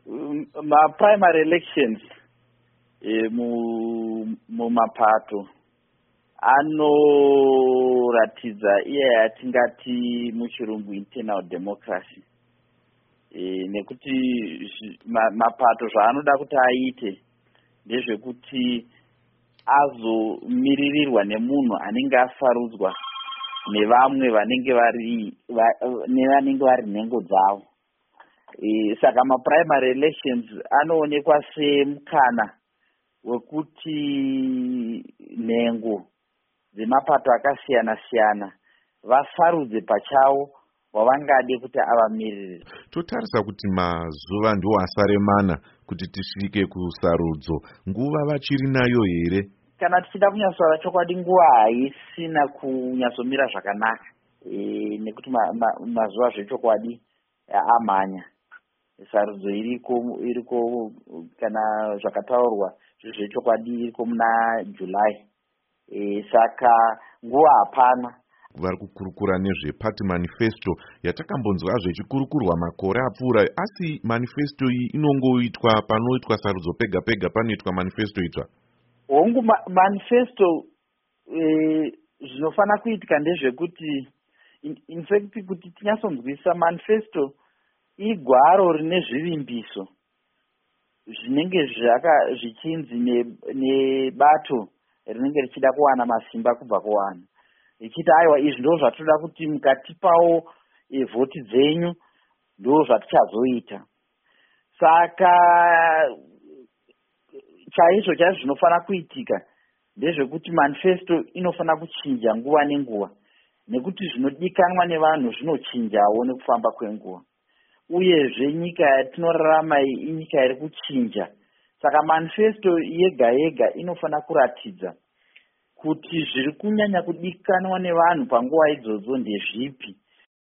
maprimary elections mumapato anoratidza iye yatingati muchirungu internal democracy, nekuti mapato zvaanoda kuti aite ndezvekuti azomiririrwa nemunhu anenge asarudzwa nevamwe vanenge vari nhengo dzavo. Saka maprimary elections anoonekwa semukana wekuti nhengo dzemapato akasiyana siyana vasarudze pachavo wavangade kuti avamirire. Totarisa kuti mazuva ndiwo asaremana kuti tisvike kusarudzo, nguva vachiri nayo here? Kana tichida kunyatsora chokwadi, nguva haisina kunyatsomira zvakanaka, nekuti mazuva zvechokwadi amhanya. Sarudzo iriko kana zvakataurwa zvechokwadi iriko muna July. Saka nguva hapana. Vari kukurukura nezvepati manifesto yatakambonzwazvo ichikurukurwa makore apfuura, asi manifesto iyi inongoitwa panoitwa sarudzo pega pega, panoitwa manifesto itsva? Hongu, manifesto zvinofana kuitika ndezvekuti in fact kuti tinyatsonzwisa, manifesto igwaro rine zvivimbiso zvinenge zvichinzi nebato rinenge richida kuwana masimba kubva kuvanhu, ichiti aiwa izvi ndo zvatoda kuti mukatipawo vhoti dzenyu ndo zvatichazoita. Saka chaizvo zvinofana kuitika ndezvekuti manifesto inofana kuchinja nguva nenguva, nekuti zvinodikanwa nevanhu zvinochinjawo nekufamba kwenguva, uyezve nyika yatinorarama inyika iri kuchinja. Saka manifesto yega yega inofana kuratidza kuti zviri kunyanya kudikanwa nevanhu panguva idzodzo ndezvipi,